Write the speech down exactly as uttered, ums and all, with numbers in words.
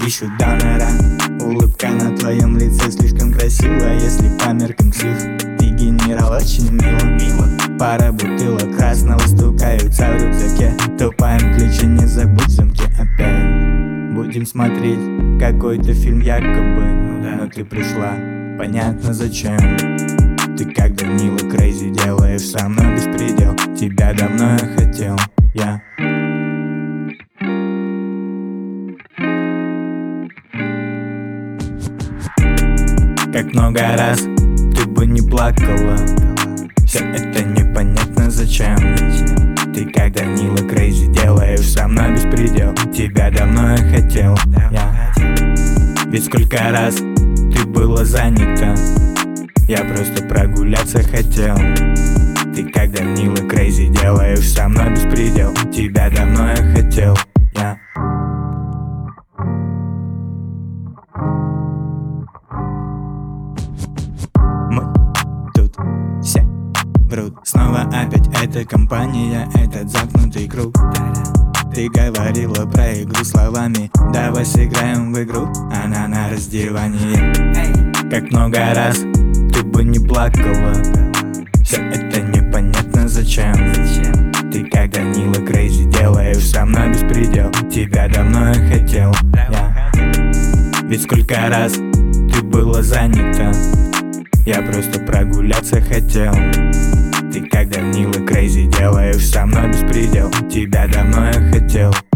ищут донора. Улыбка на твоем лице слишком красивая, если по меркам псих. Ты генерал, очень мило, мило. Пара бутылок красного стукаются в рюкзаке. Тупаем ключи, не забудь в замке опять. Будем смотреть какой-то фильм якобы, но ты пришла, понятно зачем. Ты как Данила Крейзи делаешь со мной беспредел. Тебя давно я хотел, я. Как много раз ты бы не плакала, все это непонятно зачем. Ты как Данила Крейзи делаешь со мной беспредел. Тебя давно я хотел, я. Ведь сколько раз ты была занята, я просто прогуляться хотел. Ты как Данила Крейзи делаешь со мной беспредел. Тебя давно я хотел, я. Мы тут все врут. Снова опять эта компания, этот замкнутый круг. Ты говорила про игру словами, давай сыграем в игру. Она на раздевании. Как много раз ты бы не плакала, все это непонятно зачем. Ты как Данила Крейзи делаешь со мной беспредел. Тебя давно я хотел, я. Ведь сколько раз ты была занята, я просто прогуляться хотел. Ты как Данила Крейзи делаешь со мной беспредел. Тебя давно я хотел.